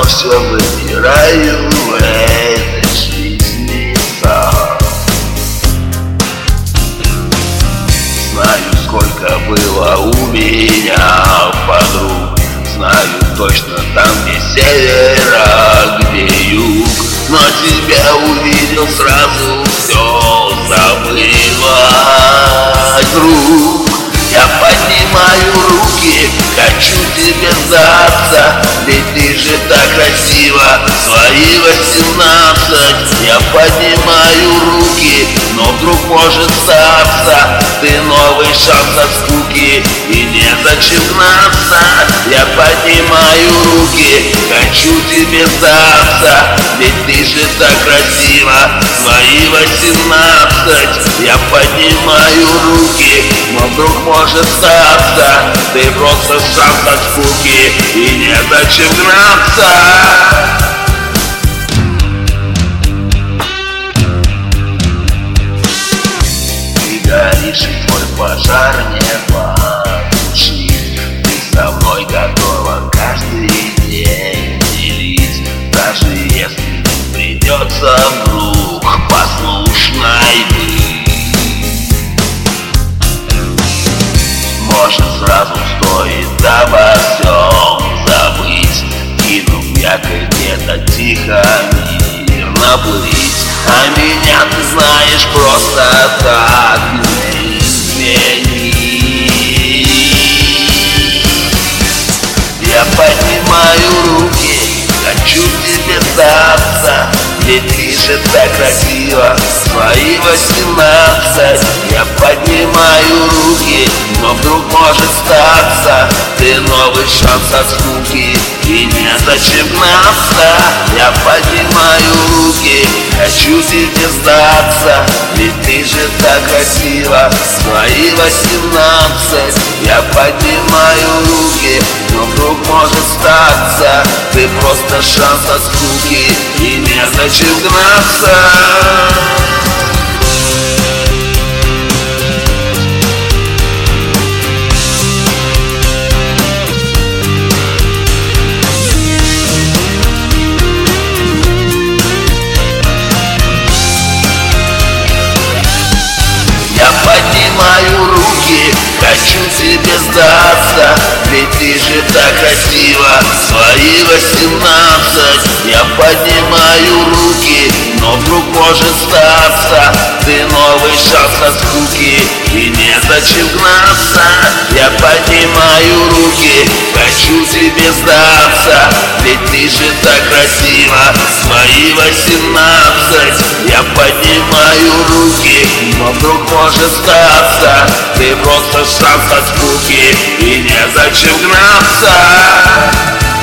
все выбираю в этой жизни сам. Знаю, сколько было у меня подруг, знаю точно там, где север, а где юг. Но тебя увидел, сразу все забылось, друг. Я поднимаю руки, хочу тебе сдаться, ведь ты же так красиво, свои 18. Я поднимаю руки, но вдруг может статься, ты новый шанс от скуки, и незачем гнаться. Я поднимаю руки, хочу тебе сдаться, ведь ты же так красиво, свои 18. Я поднимаю руки, но вдруг может статься, ты просто шанс от скуки, и незачем гнаться. Горишь, и твой пожар не потушить. Ты со мной готова каждый день делить, даже если придется вдруг послушной быть. Может, сразу стоит обо всем забыть, кинув якорь где-то тихо, мирно плыть. А меня, ты знаешь, просто так не изменить. Я поднимаю руки, хочу тебе сдаться, ведь ты же так красиво, свои 18. Я поднимаю руки, но вдруг может статься, ты новый шанс от скуки, и незачем гнаться. Я поднимаю руки, хочу тебе сдаться, ведь ты же так красиво, свои 18. Я поднимаю руки, но вдруг может статься, ты просто шанс от скуки, и незачем гнаться. Поднимаю руки, хочу тебе сдаться, ведь ты же так красиво, свои 18. Я поднимаю руки, но вдруг может статься, ты новый шанс от скуки, и незачем гнаться. Я поднимаю руки, хочу тебе сдаться, ведь ты же так красиво, свои 18. Я поднимаю руки, но вдруг может статься, ты просто шанс от скуки, и незачем гнаться.